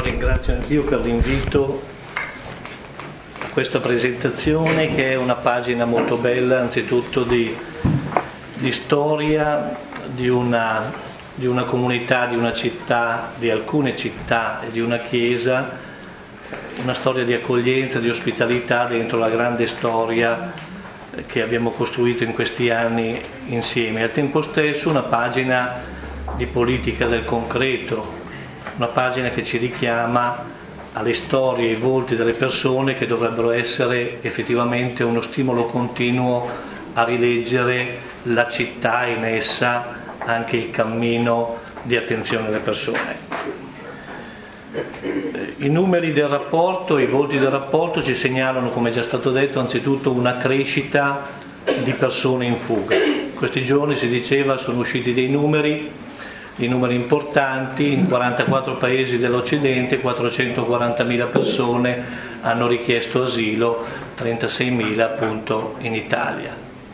ringrazio anch'io per l'invito a questa presentazione, che è una pagina molto bella, anzitutto di storia di una comunità, di una città, di alcune città e di una chiesa, una storia di accoglienza, di ospitalità dentro la grande storia che abbiamo costruito in questi anni insieme. Al tempo stesso una pagina di politica del concreto, una pagina che ci richiama alle storie e ai volti delle persone, che dovrebbero essere effettivamente uno stimolo continuo a rileggere la città e in essa anche il cammino di attenzione alle persone. I numeri del rapporto, i volti del rapporto ci segnalano, come è già stato detto, anzitutto una crescita di persone in fuga. Questi giorni si diceva sono usciti dei numeri importanti: in 44 paesi dell'Occidente 440.000 persone hanno richiesto asilo, 36.000 appunto in Italia.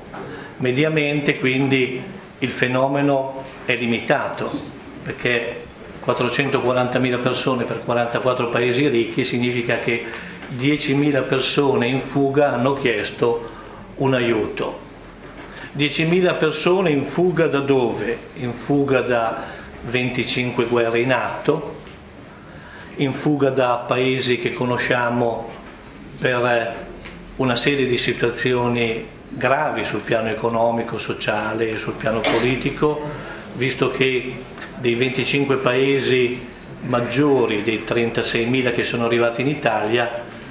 Mediamente quindi il fenomeno è limitato, perché 440.000 persone per 44 paesi ricchi significa che 10.000 persone in fuga hanno chiesto un aiuto. 10.000 persone in fuga da dove? In fuga da 25 guerre in atto, in fuga da paesi che conosciamo per una serie di situazioni gravi sul piano economico, sociale e sul piano politico, visto che dei 25 paesi maggiori, dei 36.000 che sono arrivati in Italia,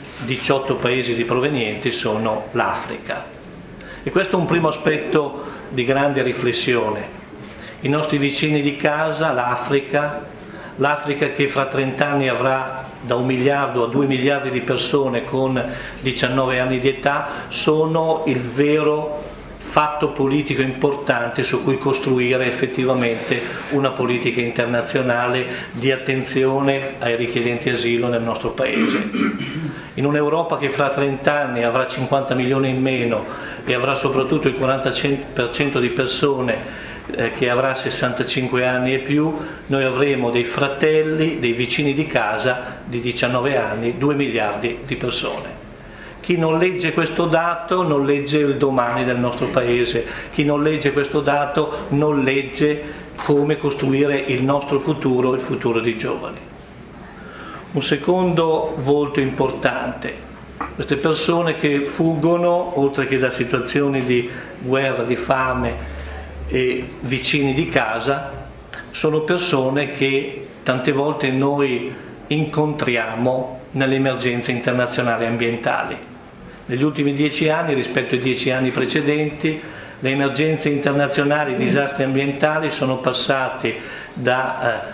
18 paesi di provenienti sono l'Africa. E questo è un primo aspetto di grande riflessione. I nostri vicini di casa, l'Africa che fra 30 anni avrà da 1 miliardo a 2 miliardi di persone con 19 anni di età, sono il vero fatto politico importante su cui costruire effettivamente una politica internazionale di attenzione ai richiedenti asilo nel nostro paese. In un'Europa che fra 30 anni avrà 50 milioni in meno e avrà soprattutto il 40% di persone che avrà 65 anni e più, noi avremo dei fratelli, dei vicini di casa di 19 anni, 2 miliardi di persone. Chi non legge questo dato non legge il domani del nostro paese, chi non legge questo dato non legge come costruire il nostro futuro, il futuro dei giovani. Un secondo volto importante: queste persone che fuggono, oltre che da situazioni di guerra, di fame e vicini di casa, sono persone che tante volte noi incontriamo nelle emergenze internazionali ambientali. Negli ultimi 10 anni, rispetto ai 10 anni precedenti, le emergenze internazionali, i disastri ambientali sono passati da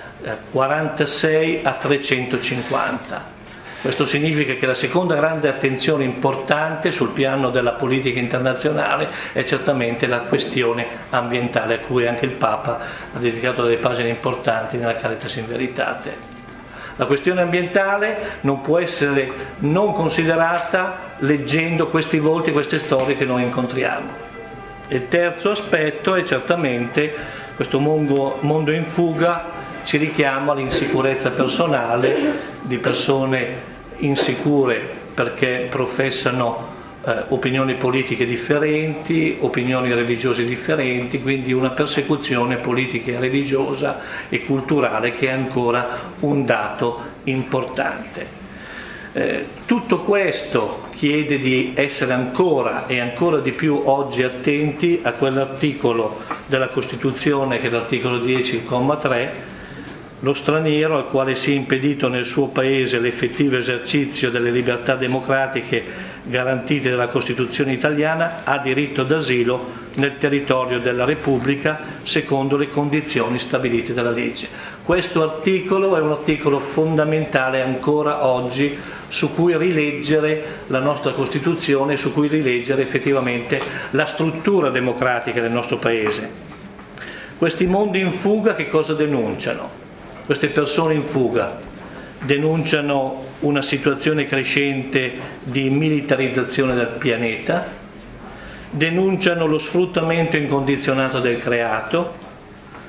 46 a 350. Questo significa che la seconda grande attenzione importante sul piano della politica internazionale è certamente la questione ambientale, a cui anche il Papa ha dedicato delle pagine importanti nella Caritas in Veritate. La questione ambientale non può essere non considerata leggendo questi volti, queste storie che noi incontriamo. Il terzo aspetto è certamente questo mondo in fuga ci richiama all'insicurezza personale di persone insicure perché professano opinioni politiche differenti, opinioni religiose differenti, quindi una persecuzione politica e religiosa e culturale che è ancora un dato importante. Tutto questo chiede di essere ancora e ancora di più oggi attenti a quell'articolo della Costituzione che è l'articolo 10, il comma 3, lo straniero al quale sia impedito nel suo paese l'effettivo esercizio delle libertà democratiche garantite dalla Costituzione italiana ha diritto d'asilo nel territorio della Repubblica secondo le condizioni stabilite dalla legge. Questo articolo è un articolo fondamentale ancora oggi su cui rileggere la nostra Costituzione, su cui rileggere effettivamente la struttura democratica del nostro paese. Questi mondi in fuga che cosa denunciano? Queste persone in fuga denunciano una situazione crescente di militarizzazione del pianeta, denunciano lo sfruttamento incondizionato del creato,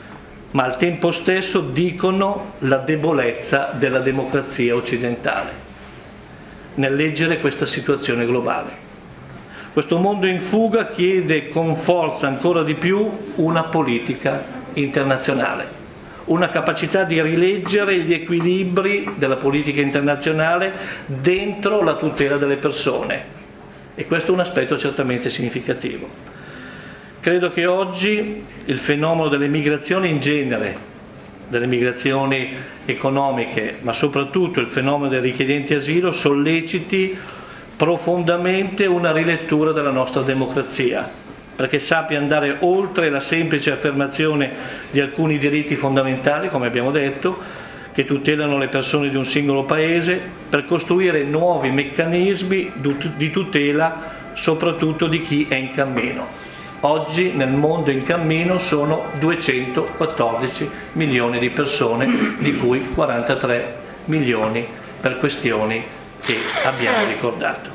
ma al tempo stesso dicono la debolezza della democrazia occidentale nel leggere questa situazione globale. Questo mondo in fuga chiede con forza ancora di più una politica internazionale, una capacità di rileggere gli equilibri della politica internazionale dentro la tutela delle persone, e questo è un aspetto certamente significativo. Credo che oggi il fenomeno delle migrazioni in genere, delle migrazioni economiche, ma soprattutto il fenomeno dei richiedenti asilo, solleciti profondamente una rilettura della nostra democrazia, perché sappia andare oltre la semplice affermazione di alcuni diritti fondamentali, come abbiamo detto, che tutelano le persone di un singolo paese, per costruire nuovi meccanismi di tutela soprattutto di chi è in cammino. Oggi nel mondo in cammino sono 214 milioni di persone, di cui 43 milioni per questioni che abbiamo ricordato.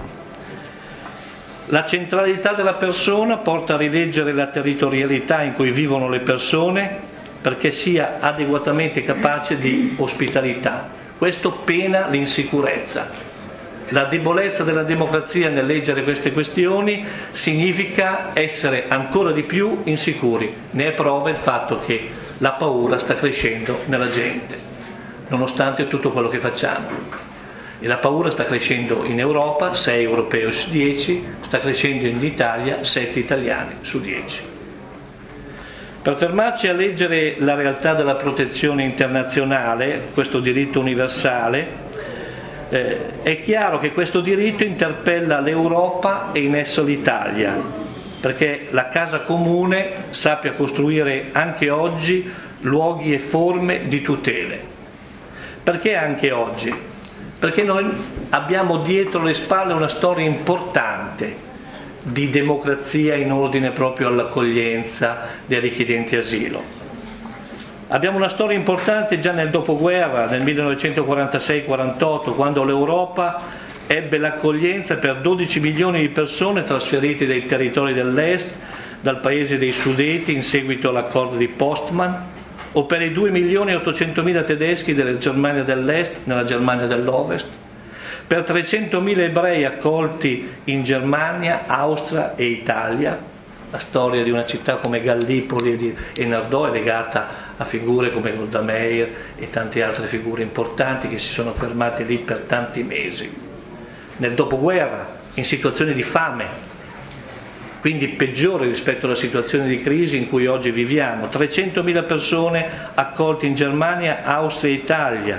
La centralità della persona porta a rileggere la territorialità in cui vivono le persone, perché sia adeguatamente capace di ospitalità. Questo pena l'insicurezza. La debolezza della democrazia nel leggere queste questioni significa essere ancora di più insicuri. Ne è prova il fatto che la paura sta crescendo nella gente, nonostante tutto quello che facciamo. E la paura sta crescendo in Europa, 6 europei su 10, sta crescendo in Italia, 7 italiani su 10. Per fermarci a leggere la realtà della protezione internazionale, questo diritto universale, è chiaro che questo diritto interpella l'Europa e in esso l'Italia, perché la casa comune sappia costruire anche oggi luoghi e forme di tutele. Perché anche oggi? Perché noi abbiamo dietro le spalle una storia importante di democrazia in ordine proprio all'accoglienza dei richiedenti asilo. Abbiamo una storia importante già nel dopoguerra, nel 1946-48, quando l'Europa ebbe l'accoglienza per 12 milioni di persone trasferite dai territori dell'Est, dal paese dei Sudeti in seguito all'accordo di Postman, o per i 2.800.000 tedeschi della Germania dell'Est nella Germania dell'Ovest, per 300.000 ebrei accolti in Germania, Austria e Italia. La storia di una città come Gallipoli e Nardò è legata a figure come Golda Meir e tante altre figure importanti che si sono fermate lì per tanti mesi. Nel dopoguerra, in situazioni di fame, quindi peggiore rispetto alla situazione di crisi in cui oggi viviamo, 300.000 persone accolte in Germania, Austria e Italia,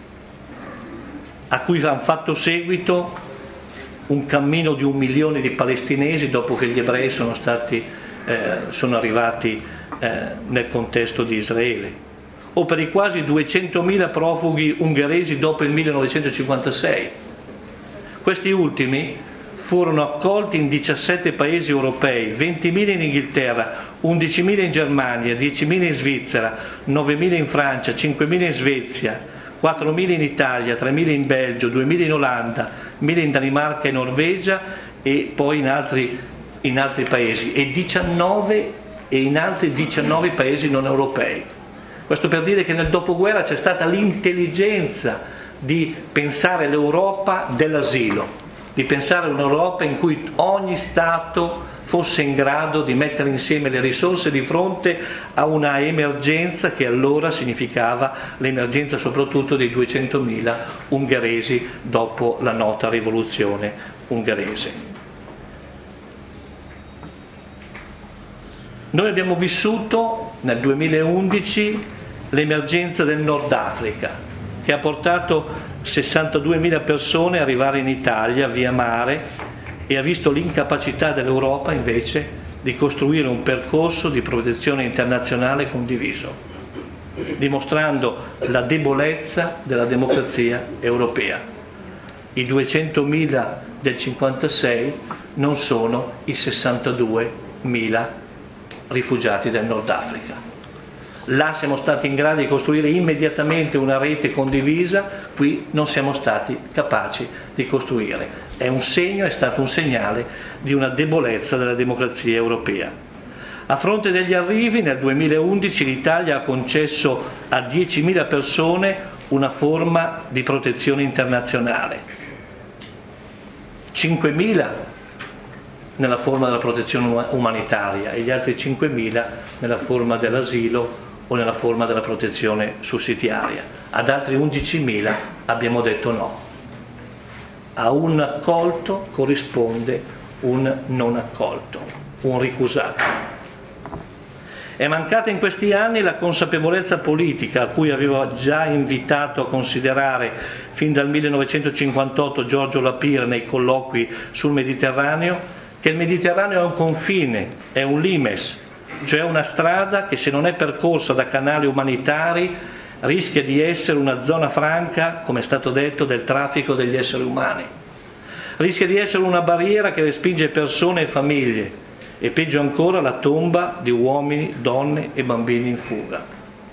a cui hanno fatto seguito un cammino di 1 milione di palestinesi dopo che gli ebrei sono arrivati nel contesto di Israele, o per i quasi 200.000 profughi ungheresi dopo il 1956. Questi ultimi furono accolti in 17 paesi europei, 20.000 in Inghilterra, 11.000 in Germania, 10.000 in Svizzera, 9.000 in Francia, 5.000 in Svezia, 4.000 in Italia, 3.000 in Belgio, 2.000 in Olanda, 1.000 in Danimarca e Norvegia e poi in altri paesi e in altri 19 paesi non europei. Questo per dire che nel dopoguerra c'è stata l'intelligenza di pensare l'Europa dell'asilo, di pensare un'Europa in cui ogni Stato fosse in grado di mettere insieme le risorse di fronte a una emergenza che allora significava l'emergenza soprattutto dei 200.000 ungheresi dopo la nota rivoluzione ungherese. Noi abbiamo vissuto nel 2011 l'emergenza del Nord Africa, che ha portato 62.000 persone a arrivare in Italia via mare e ha visto l'incapacità dell'Europa invece di costruire un percorso di protezione internazionale condiviso, dimostrando la debolezza della democrazia europea. I 200.000 del 56 non sono i 62.000 rifugiati del Nord Africa. Là siamo stati in grado di costruire immediatamente una rete condivisa, qui non siamo stati capaci di costruire. È stato un segnale di una debolezza della democrazia europea. A fronte degli arrivi, nel 2011 l'Italia ha concesso a 10.000 persone una forma di protezione internazionale, 5.000 nella forma della protezione umanitaria e gli altri 5.000 nella forma dell'asilo o nella forma della protezione sussidiaria. Ad altri 11.000 abbiamo detto no. A un accolto corrisponde un non accolto, un ricusato. È mancata in questi anni la consapevolezza politica a cui aveva già invitato a considerare fin dal 1958 Giorgio La Pira nei colloqui sul Mediterraneo, che il Mediterraneo è un confine, è un limes, cioè una strada che se non è percorsa da canali umanitari rischia di essere una zona franca, come è stato detto, del traffico degli esseri umani. Rischia di essere una barriera che respinge persone e famiglie, e peggio ancora la tomba di uomini, donne e bambini in fuga.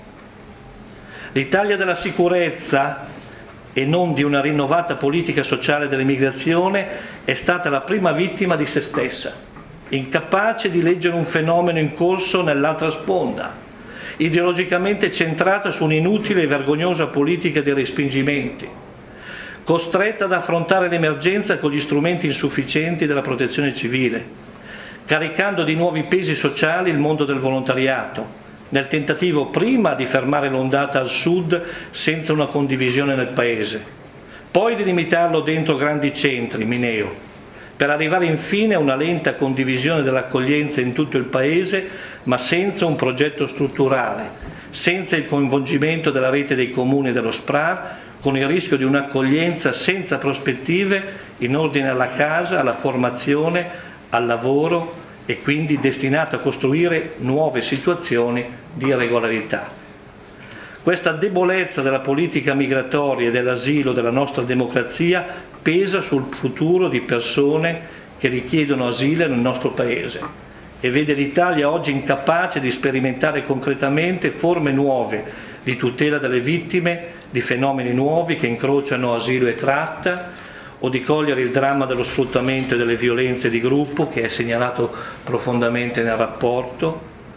L'Italia della sicurezza e non di una rinnovata politica sociale dell'immigrazione è stata la prima vittima di se stessa, incapace di leggere un fenomeno in corso nell'altra sponda, ideologicamente centrata su un'inutile e vergognosa politica di respingimenti, costretta ad affrontare l'emergenza con gli strumenti insufficienti della protezione civile, caricando di nuovi pesi sociali il mondo del volontariato, nel tentativo prima di fermare l'ondata al sud senza una condivisione nel paese, poi di limitarlo dentro grandi centri, Mineo, per arrivare infine a una lenta condivisione dell'accoglienza in tutto il paese, ma senza un progetto strutturale, senza il coinvolgimento della rete dei comuni e dello SPRAR, con il rischio di un'accoglienza senza prospettive in ordine alla casa, alla formazione, al lavoro e quindi destinato a costruire nuove situazioni di irregolarità. Questa debolezza della politica migratoria e dell'asilo della nostra democrazia pesa sul futuro di persone che richiedono asilo nel nostro Paese e vede l'Italia oggi incapace di sperimentare concretamente forme nuove di tutela delle vittime di fenomeni nuovi che incrociano asilo e tratta, o di cogliere il dramma dello sfruttamento e delle violenze di gruppo che è segnalato profondamente nel rapporto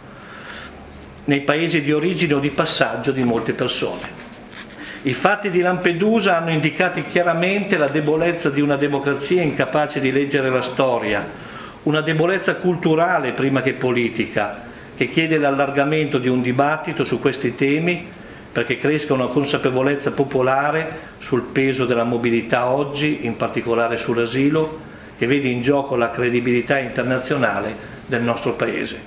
nei paesi di origine o di passaggio di molte persone. I fatti di Lampedusa hanno indicato chiaramente la debolezza di una democrazia incapace di leggere la storia, una debolezza culturale prima che politica, che chiede l'allargamento di un dibattito su questi temi perché cresca una consapevolezza popolare sul peso della mobilità oggi, in particolare sull'asilo, che vede in gioco la credibilità internazionale del nostro Paese.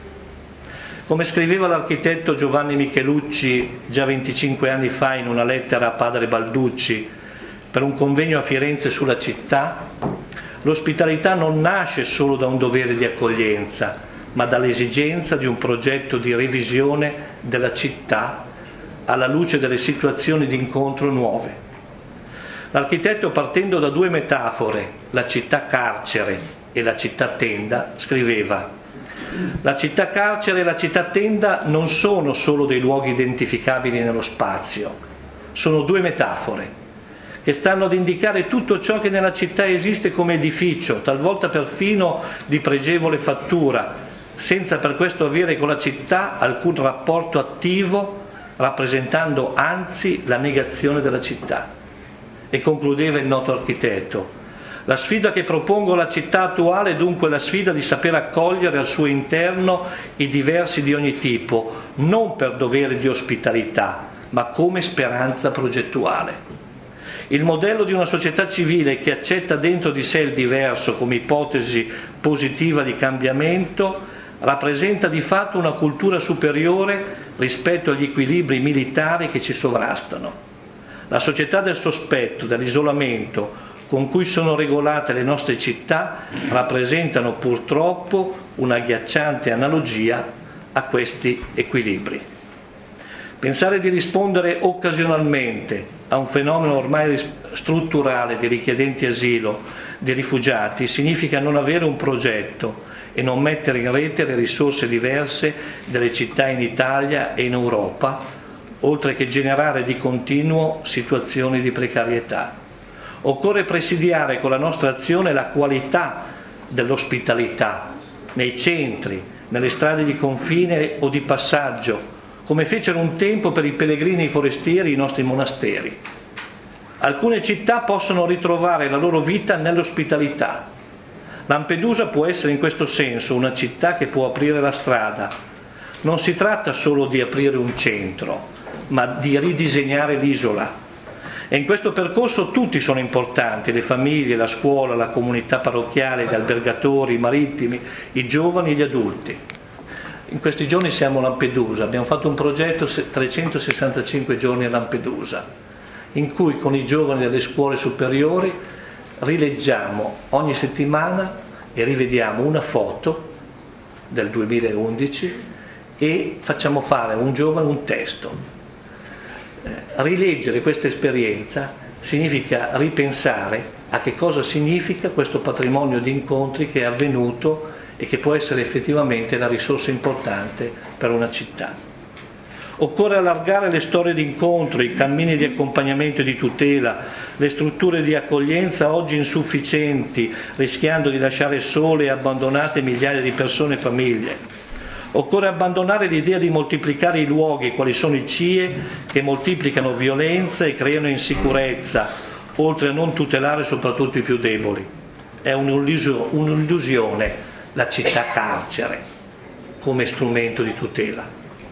Come scriveva l'architetto Giovanni Michelucci già 25 anni fa in una lettera a padre Balducci per un convegno a Firenze sulla città, l'ospitalità non nasce solo da un dovere di accoglienza, ma dall'esigenza di un progetto di revisione della città alla luce delle situazioni di incontro nuove. L'architetto, partendo da due metafore, la città carcere e la città tenda, scriveva: la città carcere e la città tenda non sono solo dei luoghi identificabili nello spazio, sono due metafore che stanno ad indicare tutto ciò che nella città esiste come edificio, talvolta perfino di pregevole fattura, senza per questo avere con la città alcun rapporto attivo, rappresentando anzi la negazione della città. E concludeva il noto architetto: la sfida che propongo alla città attuale è dunque la sfida di saper accogliere al suo interno i diversi di ogni tipo, non per dovere di ospitalità, ma come speranza progettuale. Il modello di una società civile che accetta dentro di sé il diverso come ipotesi positiva di cambiamento rappresenta di fatto una cultura superiore rispetto agli equilibri militari che ci sovrastano. La società del sospetto, dell'isolamento con cui sono regolate le nostre città rappresentano purtroppo un'agghiacciante analogia a questi equilibri. Pensare di rispondere occasionalmente a un fenomeno ormai strutturale di richiedenti asilo, di rifugiati, significa non avere un progetto e non mettere in rete le risorse diverse delle città in Italia e in Europa, oltre che generare di continuo situazioni di precarietà. Occorre presidiare con la nostra azione la qualità dell'ospitalità nei centri, nelle strade di confine o di passaggio, come fecero un tempo per i pellegrini e i forestieri i nostri monasteri. Alcune città possono ritrovare la loro vita nell'ospitalità. Lampedusa può essere in questo senso una città che può aprire la strada. Non si tratta solo di aprire un centro, ma di ridisegnare l'isola. E in questo percorso tutti sono importanti: le famiglie, la scuola, la comunità parrocchiale, gli albergatori, i marittimi, i giovani e gli adulti. In questi giorni siamo a Lampedusa, abbiamo fatto un progetto 365 giorni a Lampedusa, in cui con i giovani delle scuole superiori rileggiamo ogni settimana e rivediamo una foto del 2011 e facciamo fare a un giovane un testo. Rileggere questa esperienza significa ripensare a che cosa significa questo patrimonio di incontri che è avvenuto e che può essere effettivamente la risorsa importante per una città. Occorre allargare le storie di incontro, i cammini di accompagnamento e di tutela, le strutture di accoglienza oggi insufficienti, rischiando di lasciare sole e abbandonate migliaia di persone e famiglie. Occorre abbandonare l'idea di moltiplicare i luoghi, quali sono i CIE, che moltiplicano violenza e creano insicurezza, oltre a non tutelare soprattutto i più deboli. È un'illusione la città carcere come strumento di tutela.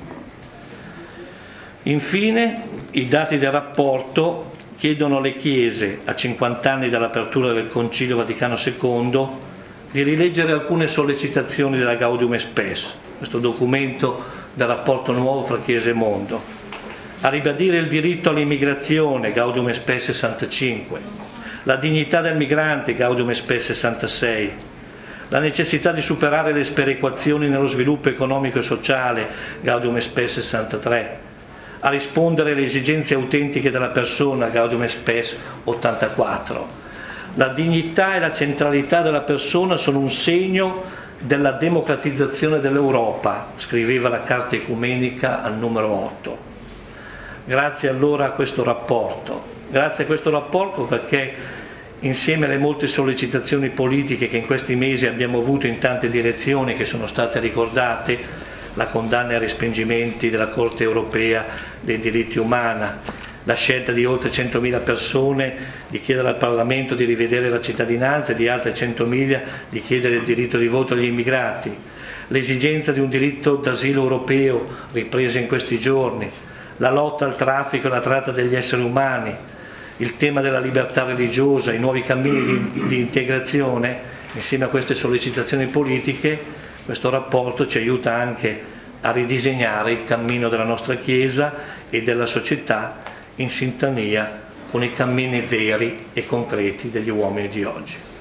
Infine, i dati del rapporto chiedono alle Chiese, a 50 anni dall'apertura del Concilio Vaticano II, di rileggere alcune sollecitazioni della Gaudium et Spes, questo documento del rapporto nuovo fra Chiesa e mondo, a ribadire il diritto all'immigrazione, Gaudium et Spes 65, la dignità del migrante, Gaudium et Spes 66, la necessità di superare le sperequazioni nello sviluppo economico e sociale, Gaudium et Spes 63, a rispondere alle esigenze autentiche della persona, Gaudium et Spes 84. La dignità e la centralità della persona sono un segno della democratizzazione dell'Europa, scriveva la Carta Ecumenica al numero 8. Grazie allora a questo rapporto, perché insieme alle molte sollecitazioni politiche che in questi mesi abbiamo avuto in tante direzioni che sono state ricordate, la condanna ai respingimenti della Corte europea dei diritti umani, la scelta di oltre 100.000 persone di chiedere al Parlamento di rivedere la cittadinanza e di altre 100.000 di chiedere il diritto di voto agli immigrati, l'esigenza di un diritto d'asilo europeo ripresa in questi giorni, la lotta al traffico e alla tratta degli esseri umani, il tema della libertà religiosa, i nuovi cammini di integrazione. Insieme a queste sollecitazioni politiche, questo rapporto ci aiuta anche a ridisegnare il cammino della nostra Chiesa e della società in sintonia con i cammini veri e concreti degli uomini di oggi.